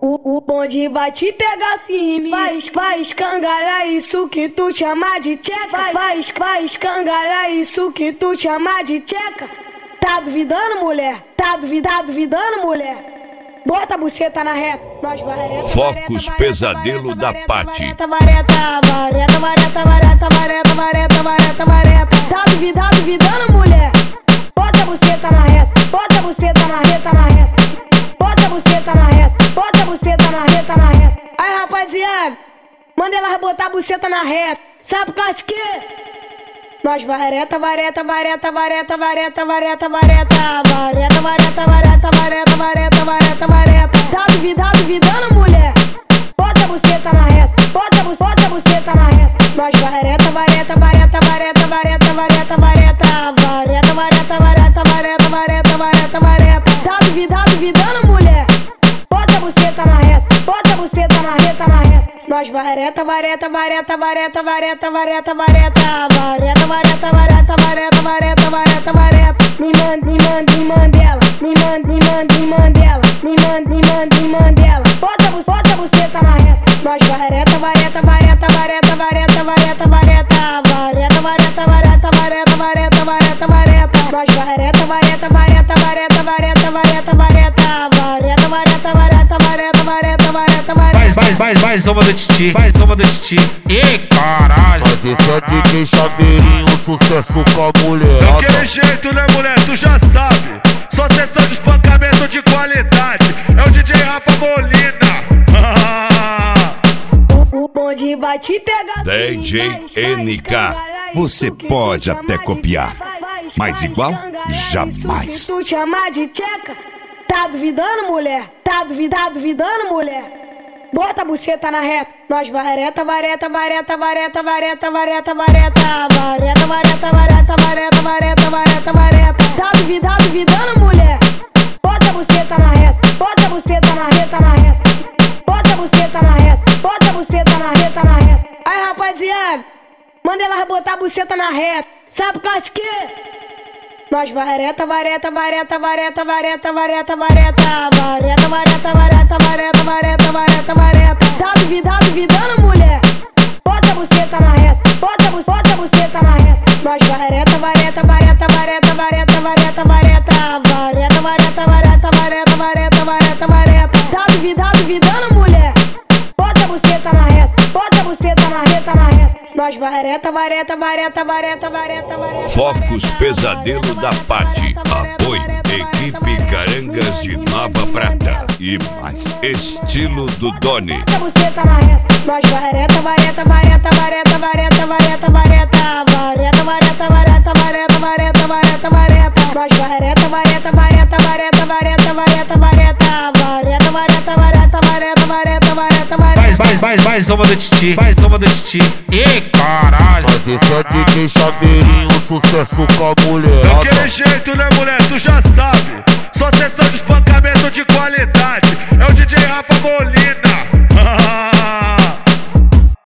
O bonde vai te pegar firme, vai escangalhar isso que tu chama de tcheca. Vai escangalhar isso que tu chama de tcheca. Tá duvidando, mulher? Tá duvidando, mulher? Bota a buceta na reta, nós vareta. Focos Pesadelo da Paty. Vareta. Tá duvidando, mulher? Bota a buceta na reta, bota a buceta na reta. Bota a buceta na reta, bota a buceta na reta. Aí, rapaziada, manda elas botar a buceta na reta. Sabe por causa de quê? Nós vareta. Tá duvidando, mulher? Bota a buceta na reta, bota a buceta na reta. Nós vareta. Tá duvidando, mulher? Bota a buceta na reta, bota a buceta na reta. Nós vareta. Me mandela. Bota a buceta na reta. Nós vareta. Mais uma do Titi, Ei, caralho. Mas esse é DJ Chaveirinho, sucesso com a mulher. Daquele jeito, né, mulher? Tu já sabe. Só sessão de espancamento de qualidade. É o DJ Rafa Molina. O bonde vai te pegar. DJ NK, você pode até copiar, mas igual, jamais. Tu chama de tcheca. Tá duvidando, mulher? Tá duvidando, mulher? Bota a buceta na reta, nós vareta. Tá duvidando, mulher? Bota a buceta na reta, bota a buceta na reta. Bota a buceta na reta, bota a buceta na reta. Aí, rapaziada, manda elas botar a buceta na reta. Sabe por causa de quê? Nós vareta. Tá duvidando, mulher? Bota a buceta na reta, bota a buceta na reta. Nós vareta. Tá duvidando, mulher? Bota a buceta na reta, bota a buceta na reta. Nós vareta. Focos Pesadelo da Paty. Apoio Equipe Carangas de Nova Prata. E mais estilo do Doni. Bota a buceta na reta, nós vareta. Mais uma do Titi, Ei, caralho. Mas esse é DJ Chaveirinho, sucesso com a mulher. Daquele jeito, né, mulher? Tu já sabe.